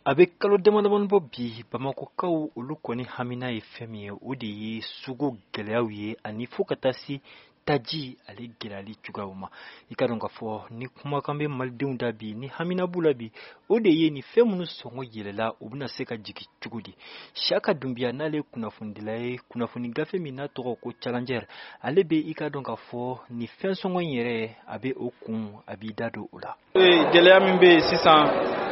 Avec kalo damadama bɔ bi Bamakɔkaw olu kɔni hamina ye fɛn min ye o de ye sugu gɛlɛyaw ye ani fo ka taa se taji ale gɛlɛyali cogoyaw ma. I ka dɔn ka fɔ ni kumakan bɛ malidenw da bi ni hamina b'u la bi o de ye ni fɛn minnu sɔngɔ yɛlɛla u bɛna se ka jigin cogo di. Saka Dunbiya n'ale kunnafonidila ye kunnafoni gafe min n'a tɔgɔ ko Challenger ale bɛ i ka dɔn ka fɔ ni fɛn sɔngɔ in yɛrɛ a bɛ o kun a b'i da don o la. Gɛlɛya min bɛ yen sisan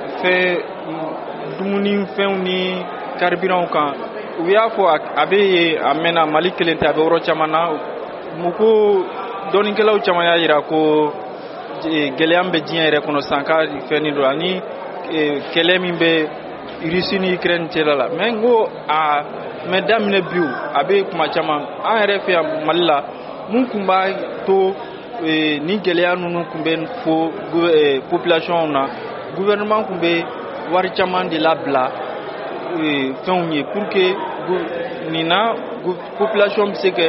dumuni fɛnw ni carburant kan u y'a fɔ a bɛ yen a mɛnna Mali kelen tɛ a bɛ yɔrɔ caman na mugu dɔnnikɛlaw caman y'a jira ko gɛlɛya min bɛ diɲɛ yɛrɛ kɔnɔ san ka fɛn nin don ani kɛlɛ min bɛ Russie ni Ukraine cɛla la mais n ko a mɛ daminɛ bi a bɛ kuma caman an yɛrɛ fɛ yan Mali la mun tun b'a to ni gɛlɛya ninnu tun bɛ fo population na gouvernement tun bɛ wari caman de labila fɛnw ye pour que nin na population bɛ se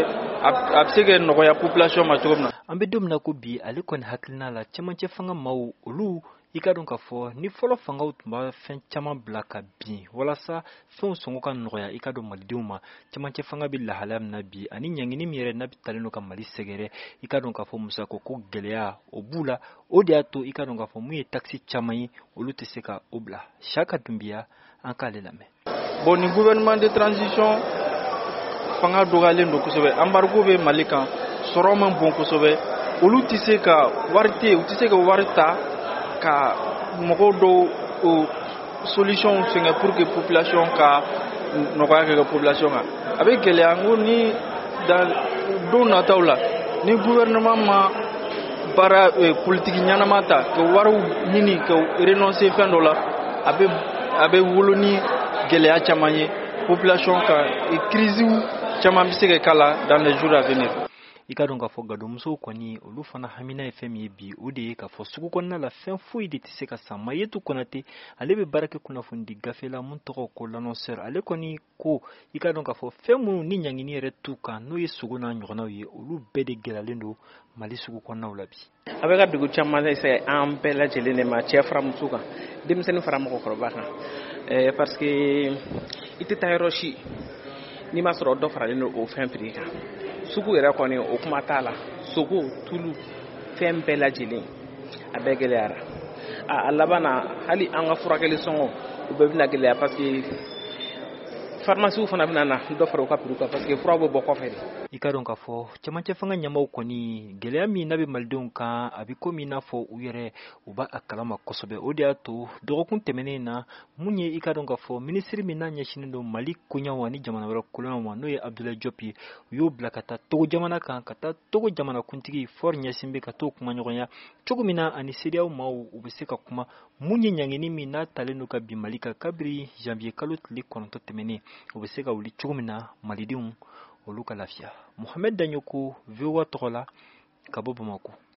ka nɔgɔya population ma cogo min na. An bɛ don min na ko bi ale kɔni hakilina la cɛmancɛ fanga maaw olu i ka dɔn ka fɔ ni fɔlɔ fangaw tun b'a fɛn caman bila ka bin walasa fɛnw sɔngɔ ka nɔgɔya i ka dɔn malidenw ma cɛmancɛ fanga bɛ lahalaya min na bi ani ɲangini min yɛrɛ n'a bɛ talen don ka Mali sɛgɛrɛ i ka dɔn ka fɔ musako ko gɛlɛya o b'u la o de y'a to i ka dɔn ka fɔ mun ye taxi caman ye olu tɛ se ka o bila. Saka Dunbiya an k'ale lamɛn. Bon ni gouvernement de transition fanga dɔgɔyalen don kosɛbɛ embargo bɛ Mali kan sɔrɔ man bon kosɛbɛ olu tɛ se ka wari te u tɛ se ka wari ta ka mɔgɔw dɔw solution fɛngɛ pour que population ka nɔgɔya kɛ ka population kan a bɛ gɛlɛya n ko ni don nataw la ni gouvernement ma baara politique ɲanama ta ka wariw ɲini ka renoncer fɛn dɔ la a bɛ wolo ni gɛlɛya caman ye population kan crise caman bɛ se ka k'a la dans les jours à venir. I ka dɔn ka fɔ gadonmusow kɔni olu fana hamina ye fɛn min ye bi o de ye ka fɔ sugu kɔnɔna la fɛn foyi de tɛ se ka san. Mayetu Konate ale bɛ baara kɛ kunnafoni di gafe la mun tɔgɔ ko l'annonceur ale kɔni ko i ka dɔn ka fɔ fɛn minnu ni ɲangini yɛrɛ t'u kan n'o ye sogo n'a ɲɔgɔnnaw ye olu bɛɛ de gɛlɛyalen don Mali sugu kɔnɔnaw la bi. A bɛ ka dugu caman lase an bɛɛ lajɛlen de ma cɛ fara muso kan denmisɛnnin fara mɔgɔkɔrɔba kan parce que i tɛ taa yɔrɔ si n'i ma sɔrɔ dɔ faralen don o fɛn prix kan sugu yɛrɛ kɔni o kuma t'a la sogo tulu fɛn bɛɛ lajɛlen a bɛɛ gɛlɛyara a laban na hali an ka furakɛli sɔngɔ u bɛɛ bɛna gɛlɛya parce que pharmacie fana bɛna na dɔ fara u ka prix kan parce que fura bɛ bɔ kɔfɛ de. I ka dɔn ka fɔ cɛmancɛ fanga ɲɛmaaw kɔni gɛlɛya min n'a bɛ malidenw kan a bɛ komi i n'a fɔ u yɛrɛ u b'a kalama kosɛbɛ o de y'a to dɔgɔkun tɛmɛnen na mun ye i ka dɔn ka fɔ minisiri min n'a ɲɛsinnen don Mali koɲɛw ani jamana wɛrɛ kolonyaw ma n'o ye Abdoulaye Diop ye u y'o bila ka taa Togo jamana kan ka taa Togo jamanakuntigi Faure Gnassingbé ka t'o kuma ɲɔgɔnya cogo min na ani CEDEAO maaw u bɛ se ka kuma mun ye ɲangini min n'a talen don ka bin Mali kan kabiri janvier kalo tile 9 tɛmɛnen u bɛ se ka wuli cogo min na malidenw olu ka lafiya. Mohamed Danyoko VOA tɔgɔ la ka bɔ Bamako.